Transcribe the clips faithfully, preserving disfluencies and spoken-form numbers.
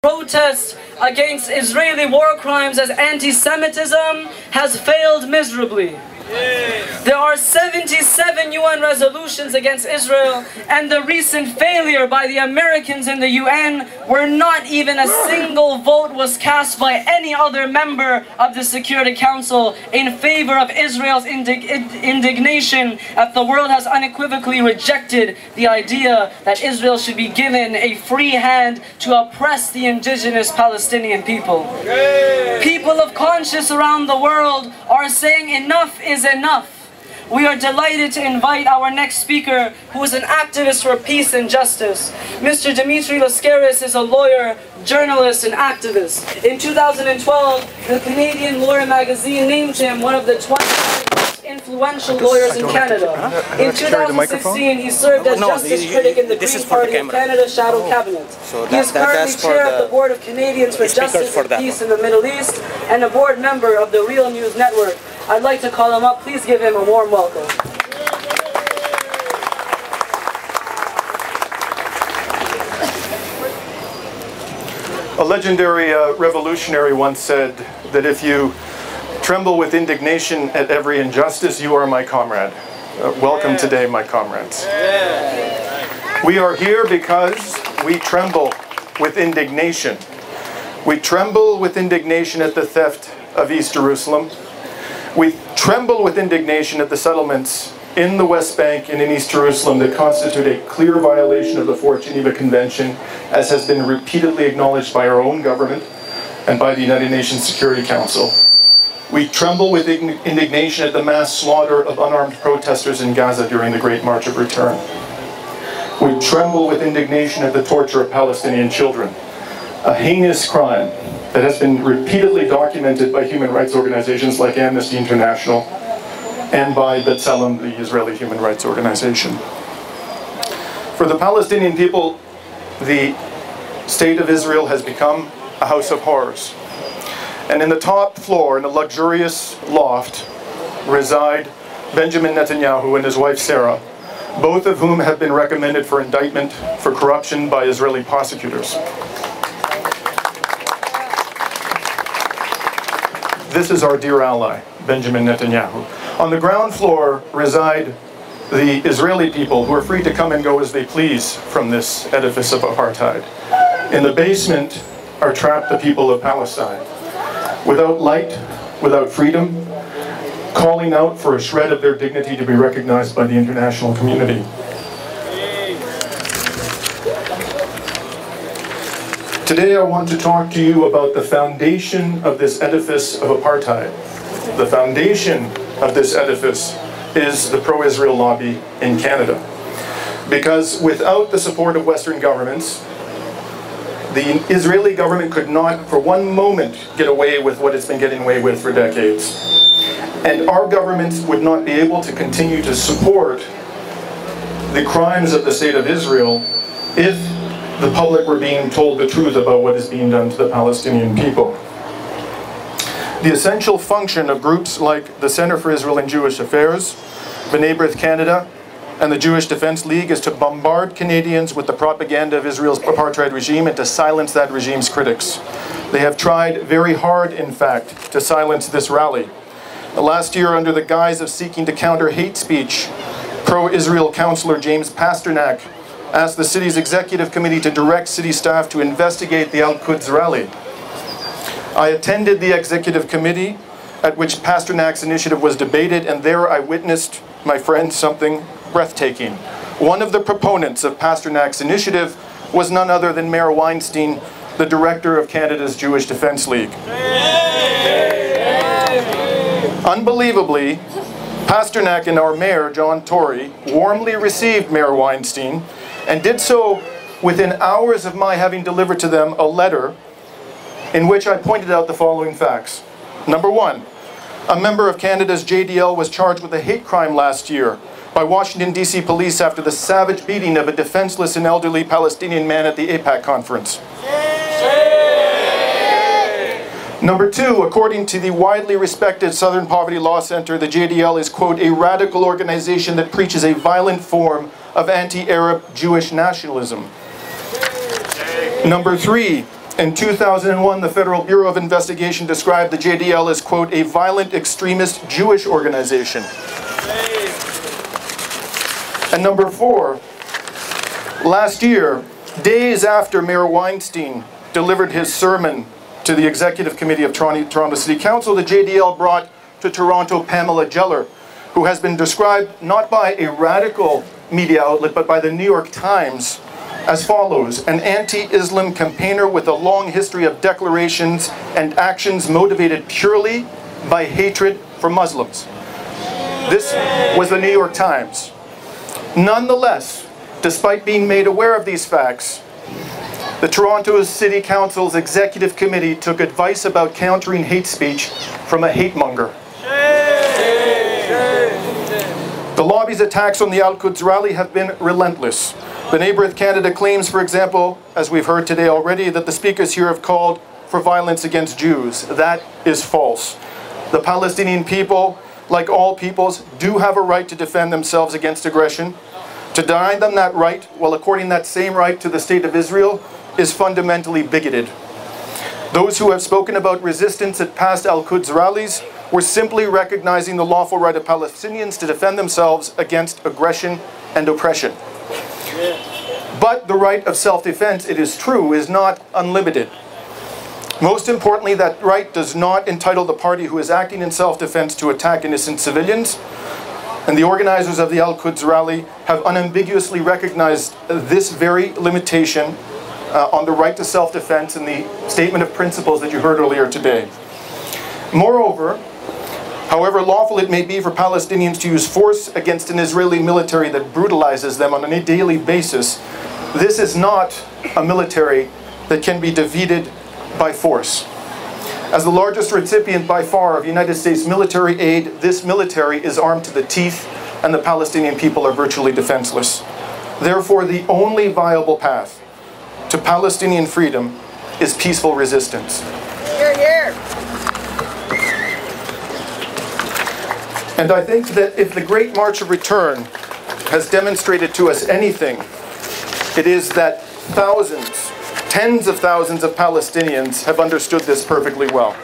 protest against Israeli war crimes as anti-Semitism has failed miserably. There are seventy-seven U N resolutions against Israel, and the recent failure by the Americans in the U N, where not even a single vote was cast by any other member of the Security Council in favor of Israel's indig indignation that the world has unequivocally rejected the idea that Israel should be given a free hand to oppress the indigenous Palestinian people. People of conscience around the world are saying enough is enough. We are delighted to invite our next speaker, who is an activist for peace and justice. Mister Dimitri Lascaris is a lawyer, journalist, and activist. In two thousand twelve, the Canadian Lawyer magazine named him one of the twenty most influential lawyers in Canada. In two thousand sixteen, he served as justice critic in the Green Party of Canada's shadow cabinet. He is currently chair of the Board of Canadians for Justice and Peace in the Middle East and a board member of the Real News Network. I'd like to call him up. Please give him a warm welcome. A legendary uh, revolutionary once said that if you tremble with indignation at every injustice, you are my comrade. Uh, welcome today, my comrades. We are here because we tremble with indignation. We tremble with indignation at the theft of East Jerusalem. We tremble with indignation at the settlements in the West Bank and in East Jerusalem that constitute a clear violation of the Fourth Geneva Convention, as has been repeatedly acknowledged by our own government and by the United Nations Security Council. We tremble with indignation at the mass slaughter of unarmed protesters in Gaza during the Great March of Return. We tremble with indignation at the torture of Palestinian children, a heinous crime that has been repeatedly documented by human rights organizations like Amnesty International and by B'Tselem, the Israeli human rights organization. For the Palestinian people, the state of Israel has become a house of horrors. And in the top floor, in a luxurious loft, reside Benjamin Netanyahu and his wife Sarah, both of whom have been recommended for indictment for corruption by Israeli prosecutors. This is our dear ally, Benjamin Netanyahu. On the ground floor reside the Israeli people, who are free to come and go as they please from this edifice of apartheid. In the basement are trapped the people of Palestine, without light, without freedom, calling out for a shred of their dignity to be recognized by the international community. Today I want to talk to you about the foundation of this edifice of apartheid. The foundation of this edifice is the pro-Israel lobby in Canada. Because without the support of Western governments, the Israeli government could not for one moment get away with what it's been getting away with for decades. And our governments would not be able to continue to support the crimes of the state of Israel if the public were being told the truth about what is being done to the Palestinian people. The essential function of groups like the Center for Israel and Jewish Affairs, B'nai B'rith Canada, and the Jewish Defense League is to bombard Canadians with the propaganda of Israel's apartheid regime and to silence that regime's critics. They have tried very hard, in fact, to silence this rally. Last year, under the guise of seeking to counter hate speech, pro-Israel councillor James Pasternak asked the city's executive committee to direct city staff to investigate the Al-Quds rally. I attended the executive committee at which Pasternak's initiative was debated, and there I witnessed, my friend, something breathtaking. One of the proponents of Pasternak's initiative was none other than Mayor Weinstein, the director of Canada's Jewish Defense League. Unbelievably, Pasternak and our mayor, John Tory, warmly received Mayor Weinstein and did so within hours of my having delivered to them a letter in which I pointed out the following facts. Number one, a member of Canada's J D L was charged with a hate crime last year by Washington, D C police after the savage beating of a defenseless and elderly Palestinian man at the AIPAC conference. Number two, according to the widely respected Southern Poverty Law Center, the J D L is, quote, a radical organization that preaches a violent form of anti-Arab Jewish nationalism. Number three, In two thousand one, the Federal Bureau of Investigation described the J D L as, quote, a violent extremist Jewish organization. And number four, last year, days after Mayor Weinstein delivered his sermon to the Executive Committee of Toronto, Toronto City Council, the J D L brought to Toronto Pamela Geller, who has been described not by a radical media outlet, but by the New York Times as follows: an anti-Islam campaigner with a long history of declarations and actions motivated purely by hatred for Muslims. This was the New York Times. Nonetheless, despite being made aware of these facts, the Toronto City Council's Executive Committee took advice about countering hate speech from a hate monger. The lobby's attacks on the Al-Quds rally have been relentless. B'nai B'rith Canada claims, for example, as we've heard today already, that the speakers here have called for violence against Jews. That is false. The Palestinian people, like all peoples, do have a right to defend themselves against aggression. To deny them that right, while according that same right to the State of Israel, is fundamentally bigoted. Those who have spoken about resistance at past Al-Quds rallies were simply recognizing the lawful right of Palestinians to defend themselves against aggression and oppression. But the right of self-defense, it is true, is not unlimited. Most importantly, that right does not entitle the party who is acting in self-defense to attack innocent civilians. And the organizers of the Al-Quds rally have unambiguously recognized this very limitation uh, on the right to self-defense in the statement of principles that you heard earlier today. Moreover, however lawful it may be for Palestinians to use force against an Israeli military that brutalizes them on a daily basis, this is not a military that can be defeated by force. As the largest recipient by far of United States military aid, this military is armed to the teeth, and the Palestinian people are virtually defenseless. Therefore, the only viable path to Palestinian freedom is peaceful resistance. Here, here. And I think that if the Great March of Return has demonstrated to us anything, it is that thousands, tens of thousands of Palestinians have understood this perfectly well.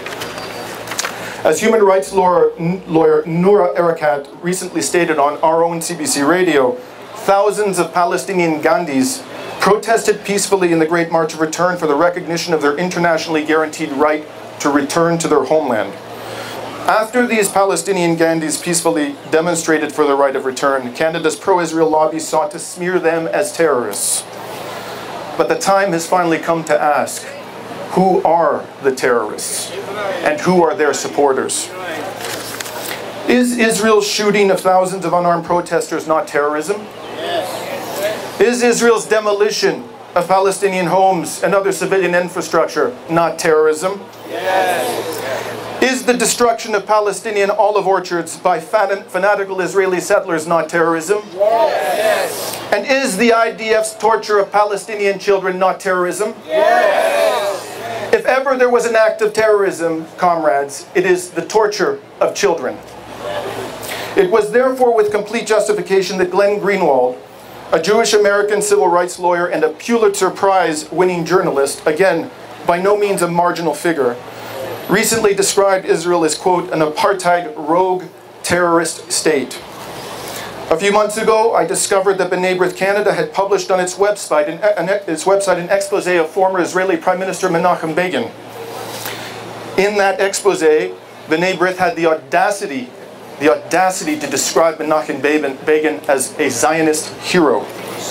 As human rights lawyer, lawyer Noura Erakat recently stated on our own C B C radio, thousands of Palestinian Gandhis protested peacefully in the Great March of Return for the recognition of their internationally guaranteed right to return to their homeland. After these Palestinian Gandhis peacefully demonstrated for the right of return, Canada's pro-Israel lobby sought to smear them as terrorists. But the time has finally come to ask, who are the terrorists and who are their supporters? Is Israel's shooting of thousands of unarmed protesters not terrorism? Yes. Is Israel's demolition of Palestinian homes and other civilian infrastructure not terrorism? Yes. Is the destruction of Palestinian olive orchards by fanatical Israeli settlers not terrorism? Yes. And is the I D F's torture of Palestinian children not terrorism? Yes. If ever there was an act of terrorism, comrades, it is the torture of children. It was therefore with complete justification that Glenn Greenwald, a Jewish-American civil rights lawyer and a Pulitzer Prize-winning journalist, again, by no means a marginal figure, recently described Israel as, quote, an apartheid rogue terrorist state. A few months ago, I discovered that B'nai B'rith Canada had published on its website, an, an, its website an expose of former Israeli Prime Minister Menachem Begin. In that expose, B'nai B'rith had the audacity, the audacity to describe Menachem Begin as a Zionist hero.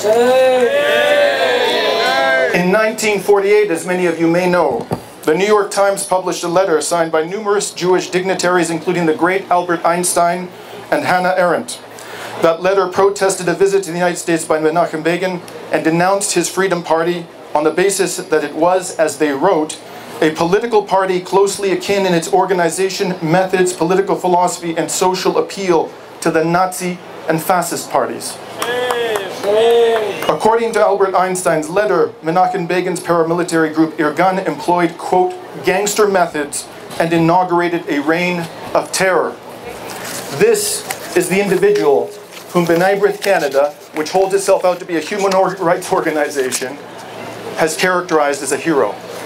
In nineteen forty-eight, as many of you may know, the New York Times published a letter signed by numerous Jewish dignitaries, including the great Albert Einstein and Hannah Arendt. That letter protested a visit to the United States by Menachem Begin and denounced his Freedom Party on the basis that it was, as they wrote, a political party closely akin in its organization, methods, political philosophy, and social appeal to the Nazi and fascist parties. According to Albert Einstein's letter, Menachem Begin's paramilitary group Irgun employed, quote, gangster methods and inaugurated a reign of terror. This is the individual whom B'nai B'rith Canada, which holds itself out to be a human rights organization, has characterized as a hero.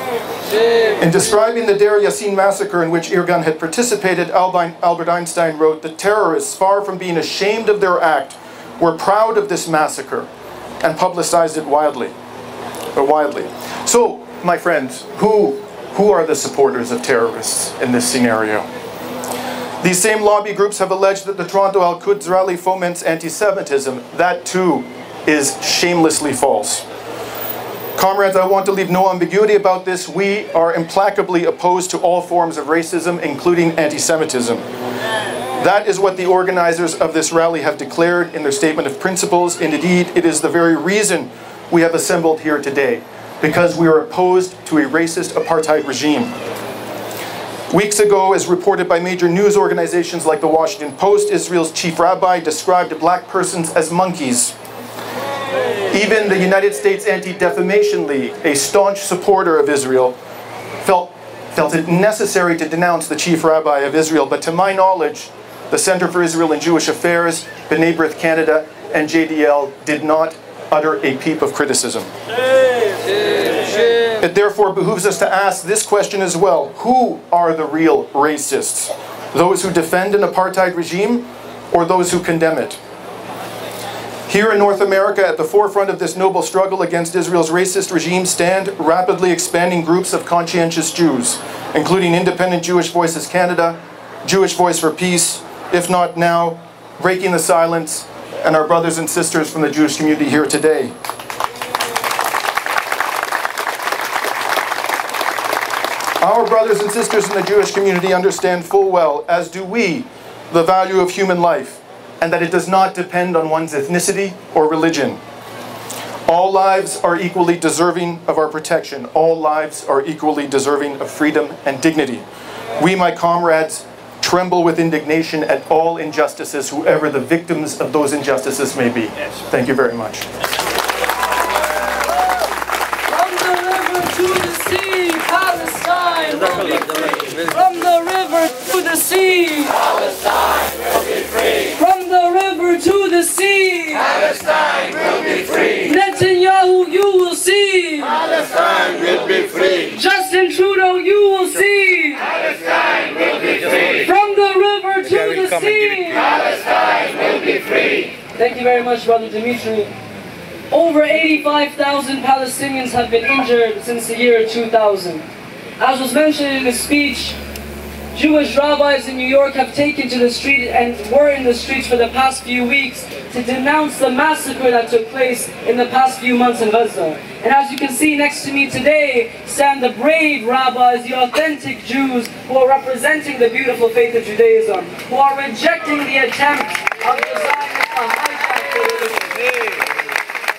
In describing the Deir Yassin massacre in which Irgun had participated, Albert Einstein wrote, "The terrorists, far from being ashamed of their act, were proud of this massacre and publicized it widely." Or widely. So, my friends, who, who are the supporters of terrorists in this scenario? These same lobby groups have alleged that the Toronto Al-Quds rally foments anti-Semitism. That too is shamelessly false. Comrades, I want to leave no ambiguity about this. We are implacably opposed to all forms of racism, including anti-Semitism. That is what the organizers of this rally have declared in their statement of principles. And indeed, it is the very reason we have assembled here today, because we are opposed to a racist apartheid regime. Weeks ago, as reported by major news organizations like the Washington Post, Israel's chief rabbi described black persons as monkeys. Even the United States Anti-Defamation League, a staunch supporter of Israel, felt, felt it necessary to denounce the chief rabbi of Israel. But to my knowledge, the Center for Israel and Jewish Affairs, B'nai B'rith Canada, and J D L did not utter a peep of criticism. It therefore behooves us to ask this question as well. Who are the real racists? Those who defend an apartheid regime or those who condemn it? Here in North America, at the forefront of this noble struggle against Israel's racist regime, stand rapidly expanding groups of conscientious Jews, including Independent Jewish Voices Canada, Jewish Voice for Peace, If Not Now, Breaking the Silence, and our brothers and sisters from the Jewish community here today. Our brothers and sisters in the Jewish community understand full well, as do we, the value of human life, and that it does not depend on one's ethnicity or religion. All lives are equally deserving of our protection. All lives are equally deserving of freedom and dignity. We, my comrades, tremble with indignation at all injustices, whoever the victims of those injustices may be. Thank you very much. From the river to the sea, Palestine will be free. From the river to the sea, Palestine will be free. From the river to the sea, Palestine will be free. Netanyahu, you will see. Palestine will be free. Justin Trudeau, you will see. Palestine will be free. From the river to the sea, Palestine will be free. Thank you very much, Brother Dimitri. Over eighty-five thousand Palestinians have been injured since the year two thousand. As was mentioned in the speech, Jewish rabbis in New York have taken to the street and were in the streets for the past few weeks to denounce the massacre that took place in the past few months in Gaza. And as you can see next to me today stand the brave rabbis, the authentic Jews who are representing the beautiful faith of Judaism, who are rejecting the attempt of the